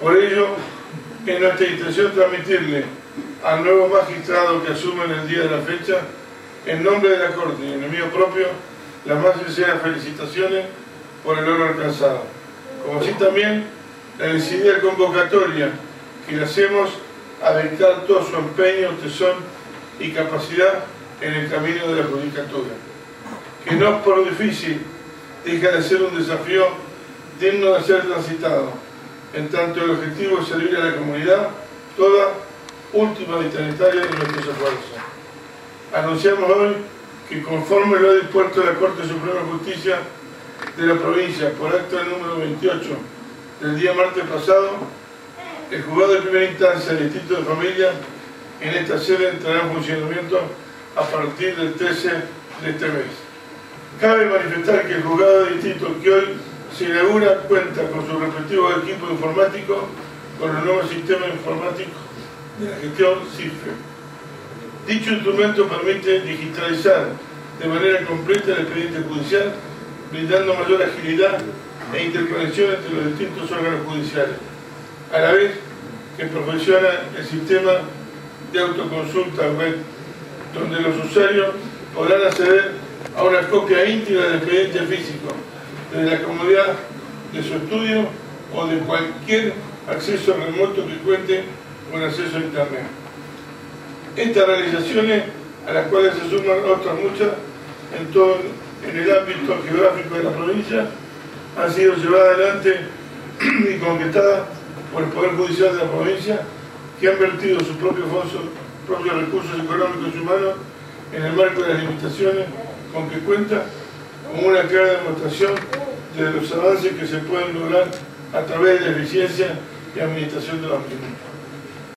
Por ello, es nuestra intención transmitirle al nuevo magistrado que asume en el día de la fecha, en nombre de la Corte y en el mío propio, las más sinceras felicitaciones por el logro alcanzado, como así también la decidida convocatoria que le hacemos a dedicar todo su empeño, tesón y capacidad en el camino de la judicatura, que no por difícil deja de ser un desafío digno de ser transitado, en tanto el objetivo es servir a la comunidad, toda última destinataria de nuestros esfuerzos. Anunciamos hoy que conforme lo ha dispuesto la Corte Suprema de Justicia de la provincia por acto número 28 del día martes pasado, el juzgado de primera instancia del Distrito de Familia en esta sede entrará en funcionamiento a partir del 13 de este mes. Cabe manifestar que el juzgado de distrito que hoy se inaugura cuenta con su respectivo equipo informático, con el nuevo sistema informático de la gestión CIFE. Dicho instrumento permite digitalizar de manera completa el expediente judicial, brindando mayor agilidad e interconexión entre los distintos órganos judiciales, a la vez que perfecciona el sistema de autoconsulta web, donde los usuarios podrán acceder a una copia íntegra del expediente físico desde la comodidad de su estudio o de cualquier acceso remoto que cuente con acceso a Internet. Estas realizaciones, a las cuales se suman otras muchas en el ámbito geográfico de la provincia, han sido llevadas adelante y concretadas por el Poder Judicial de la provincia, que han vertido sus propios recursos económicos y humanos en el marco de las limitaciones con que cuenta, como una clara demostración de los avances que se pueden lograr a través de la eficiencia y administración de los mismos.